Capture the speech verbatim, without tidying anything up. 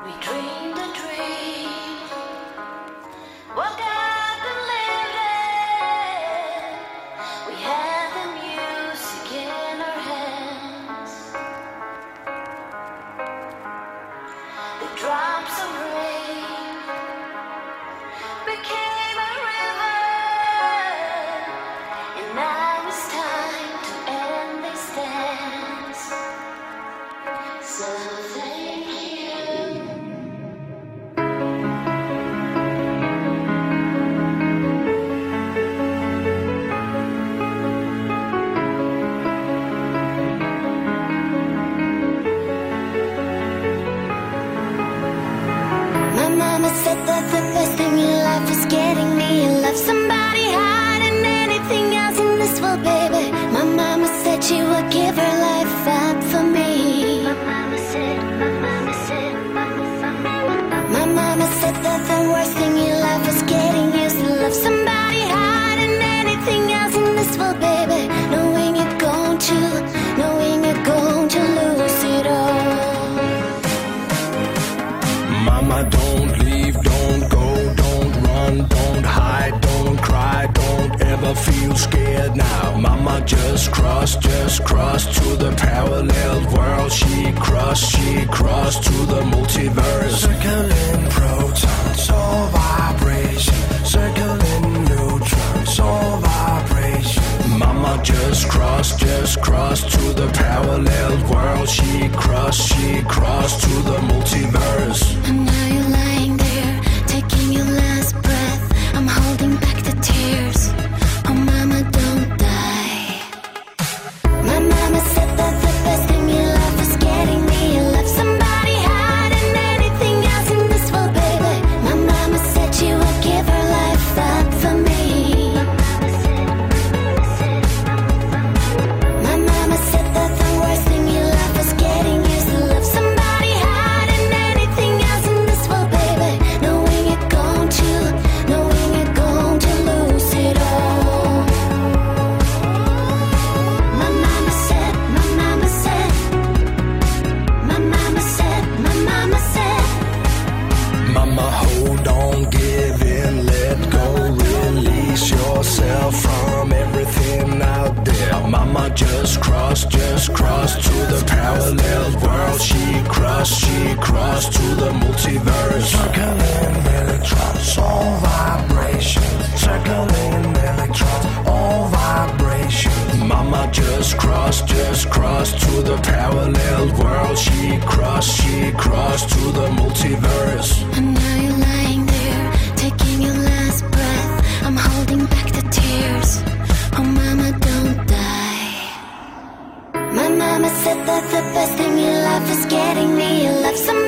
We dreamed a dream, woke up and lived it. We had the music in our hands, the drops of rain became a river, and now it's time to end this dance. So thank you. My mama said that the best thing in life is getting me in love. Somebody higher than anything else in this world, baby. My mama said she would give her life up for me. My mama said, my mama said, mama, mama. My mama said that the worst thing in life is getting used to love somebody higher than anything else in this world, baby. Knowing you're going to, knowing you're going to lose it all. Mama, don't leave, don't go, don't run, don't hide, don't cry, don't ever feel scared now. Mama just crossed, just crossed to the parallel world. She crossed, she crossed to the multiverse. Circling protons, all vibration. Circling neutrons, all vibration. Mama just crossed, just crossed to the parallel world. She crossed, she crossed to the multiverse. And now you're lying there, taking your last breath. I'm holding back the tears. Oh, mama, don't die. My mama said that the best thing in life is getting me in love. Somebody higher than anything else in this world, baby. My mama said she would give her life up for me. My mama said that the worst thing in life is getting used to love somebody higher than anything else in this world, baby. Knowing you're going to, knowing you're going to lose it all. My mama said, my mama said, my mama said, my mama said. Mama, hold on, give in, let go, release yourself from everything out there. Mama just crossed, just crossed to the parallel world. She crossed, she crossed to the multiverse. Circling electrons, all vibrations. Circling electrons, all vibrations. Mama just crossed, just crossed to the parallel world. She crossed, she crossed to the multiverse. And now you're lying there, taking your last breath. I'm holding back the tears. Oh, mama, don't die. My mama said that the best thing in life is getting me in love. Some